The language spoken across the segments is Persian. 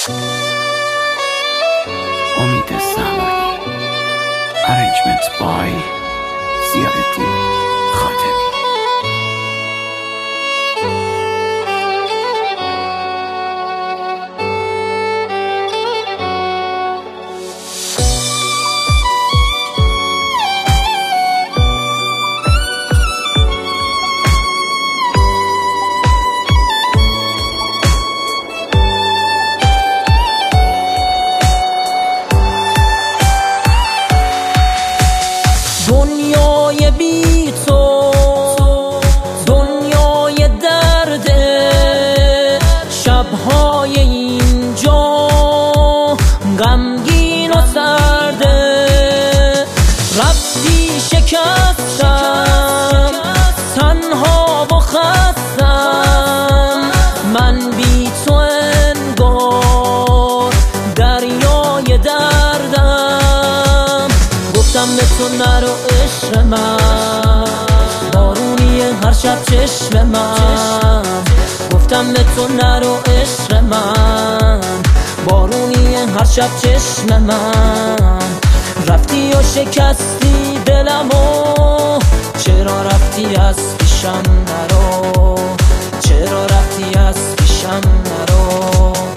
امید زمانی. Arrangement by زیادالدین خاتمی. دنیای بی تو دنیای درده، شبهای اینجا غمگین و سرده. رفتی شکستم تنها و خستم، من بی تو انگار دریای دردم. گفتم به تو نرو عشق من، بارونی هر شب چشم من. گفتم به تو نرو عشق من، بارونی هر شب چشم من. رفتی و شکستی دلمو، چرا رفتی از پیشم نرو، چرا رفتی از پیشم نرو.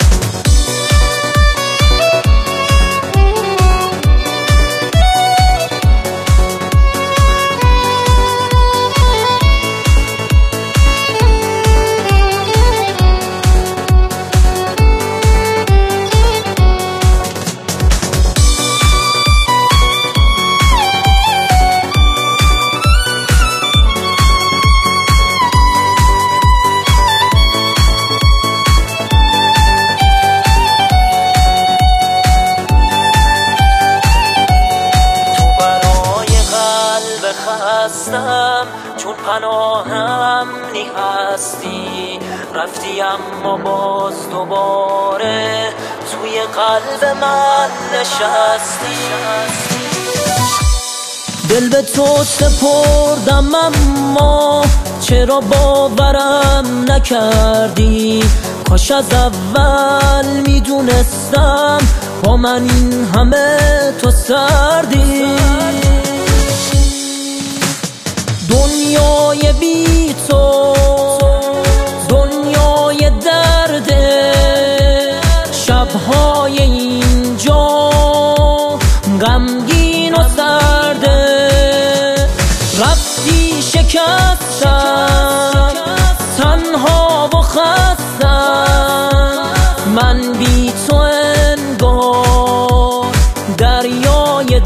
چون پناهم هستی، رفتی اما باز دوباره توی قلب من نشستی. دل به تو سپردم اما چرا باورم نکردی؟ کاش از اول میدونستم با من این همه تو سردی. دنیای بی تو دنیای درده، شبهای اینجا غمگین و سرده. رفتی شکستم تنها و خستم، من بی تو انگار دریای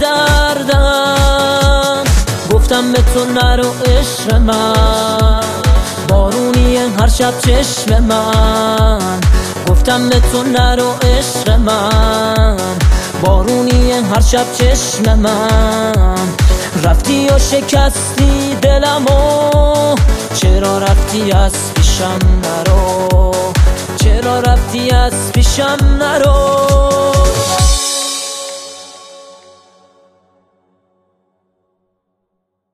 دردم. گفتم به تو نرو عشق من، بارونی هر شب چشم من. گفتم به تو نرو عشق من، بارونی هر شب چشم من. رفتی و شکستی دلمو، چرا رفتی از پیشم نرو، چرا رفتی از پیشم نرو.